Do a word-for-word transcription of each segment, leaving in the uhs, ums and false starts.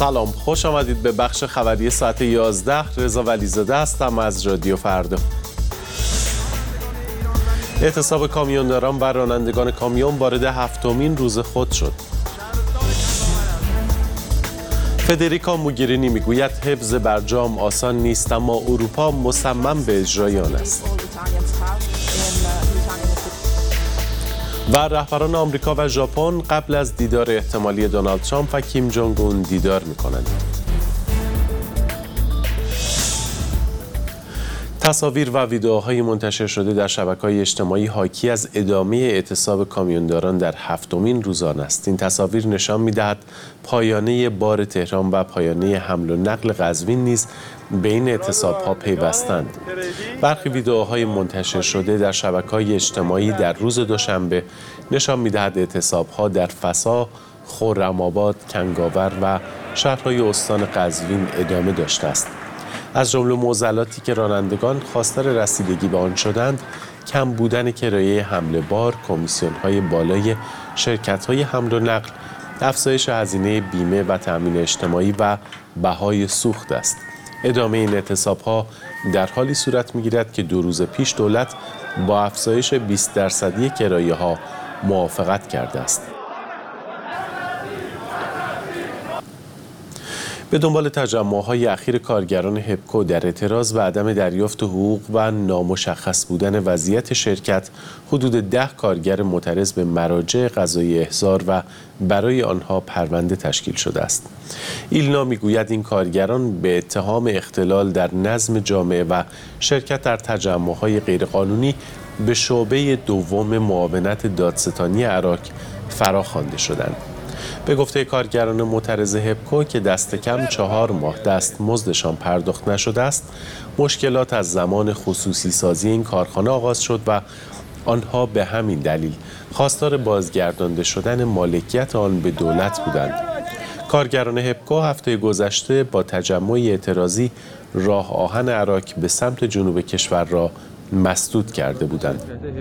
سلام، خوش آمدید به بخش خبری ساعت یازده. رضا ولیزاده هستم از رادیو فردا. اعتصاب کامیونداران و رانندگان کامیون وارد هفتمین روز خود شد. فدریکا موگرینی میگوید حفظ برجام آسان نیست، اما اروپا مصمم به اجرای آن است. و رهبران آمریکا و ژاپن قبل از دیدار احتمالی دونالد ترامپ و کیم جونگ اون دیدار می‌کنند. تصاویر و ویدئوهای منتشر شده در شبکه‌های اجتماعی حاکی از ادامه اعتصاب کامیونداران در هفتمین روز آن است. این تصاویر نشان می‌دهد پایانه بار تهران و پایانه حمل و نقل قزوین نیز به این اعتصاب‌ها پیوستند. برخی ویدئوهای منتشر شده در شبکه‌های اجتماعی در روز دوشنبه نشان می‌دهد اعتصاب‌ها در فسا، خرم‌آباد، کنگاور و شهرهای استان قزوین ادامه داشته است. از جمله معضلاتی که رانندگان خواستار رسیدگی به آن شدند، کم بودن کرایه حمل بار، کمیسیون‌های بالای شرکت‌های حمل و نقل، افزایش هزینه بیمه و تأمین اجتماعی و بهای سوخت است. ادامه این اعتصاب‌ها در حالی صورت می‌گیرد که دو روز پیش دولت با افزایش بیست درصدی کرایه‌ها موافقت کرده است. به دنبال تجمع‌های اخیر کارگران هپکو در اعتراض و عدم دریافت حقوق و نامشخص بودن وضعیت شرکت، حدود ده کارگر معترض به مراجع قضایی احضار و برای آنها پرونده تشکیل شده است. ایلنا میگوید این کارگران به اتهام اختلال در نظم جامعه و شرکت در تجمع‌های غیرقانونی به شعبه دوم معاونت دادستانی عراق فراخوانده شدند. به گفته کارگران معترض هپکو که دست کم چهار ماه دست مزدشان پرداخت نشده است، مشکلات از زمان خصوصی سازی این کارخانه آغاز شد و آنها به همین دلیل خواستار بازگردانده شدن مالکیت آن به دولت بودند. کارگران هپکو هفته گذشته با تجمع اعتراضی راه آهن عراق به سمت جنوب کشور را مسدود کرده بودند.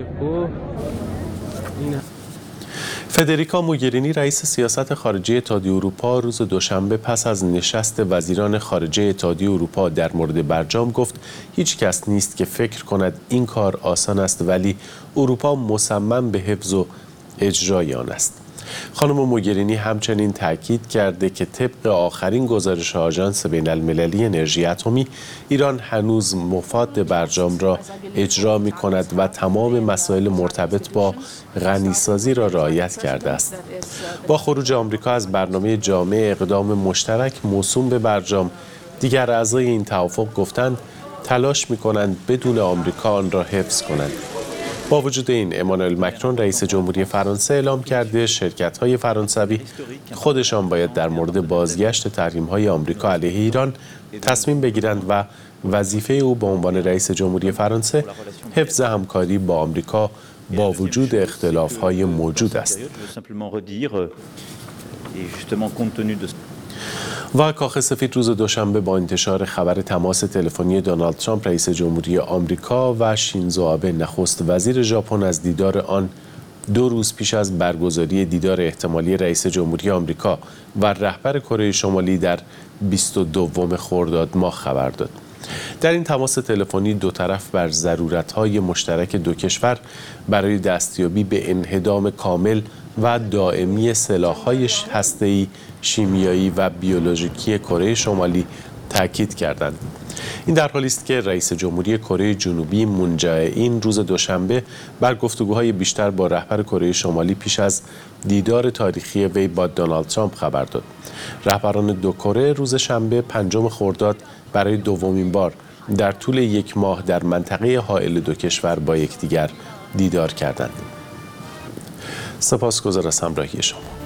فدریکا موگرینی رئیس سیاست خارجی اتحادیه اروپا روز دوشنبه پس از نشست وزیران خارجه اتحادیه اروپا در مورد برجام گفت هیچ کس نیست که فکر کند این کار آسان است، ولی اروپا مصمم به حفظ و اجرای آن است. خانم موگرینی همچنین تاکید کرده که طبق آخرین گزارش آژانس بین المللی انرژی اتمی، ایران هنوز مفاد برجام را اجرا می کند و تمام مسائل مرتبط با غنیسازی را رعایت کرده است. با خروج آمریکا از برنامه جامع اقدام مشترک موسوم به برجام، دیگر اعضای این توافق گفتند تلاش می کنند بدون آمریکا آن را حفظ کنند. با وجود این، امانوئل مکرون رئیس جمهوری فرانسه اعلام کرده شرکت‌های فرانسوی خودشان باید در مورد بازگشت تحریم‌های آمریکا علیه ایران تصمیم بگیرند و وظیفه او به عنوان رئیس جمهوری فرانسه حفظ همکاری با آمریکا با وجود اختلاف‌های موجود است. و کاخ سفید روز دوشنبه با انتشار خبر تماس تلفنی دونالد ترامپ رئیس جمهوری آمریکا و شینزو آبه نخست وزیر ژاپن از دیدار آن دو روز پیش از برگزاری دیدار احتمالی رئیس جمهوری آمریکا و رهبر کره شمالی در بیست و دوم خرداد ماه خبر داد. در این تماس تلفنی دو طرف بر ضرورت‌های مشترک دو کشور برای دستیابی به انهدام کامل و دائمی سلاح‌های هسته‌ای، شیمیایی و بیولوژیکی کره شمالی تاکید کردند. این در حالی است که رئیس جمهوری کره جنوبی مون جائه-این روز دوشنبه بر گفتگوهای بیشتر با رهبر کره شمالی پیش از دیدار تاریخی وی با دونالد ترامپ خبر داد. رهبران دو کره روز شنبه پنجم خرداد برای دومین بار در طول یک ماه در منطقه حائل دو کشور با یکدیگر دیدار کردند. سپاسگزار از همراهی شما.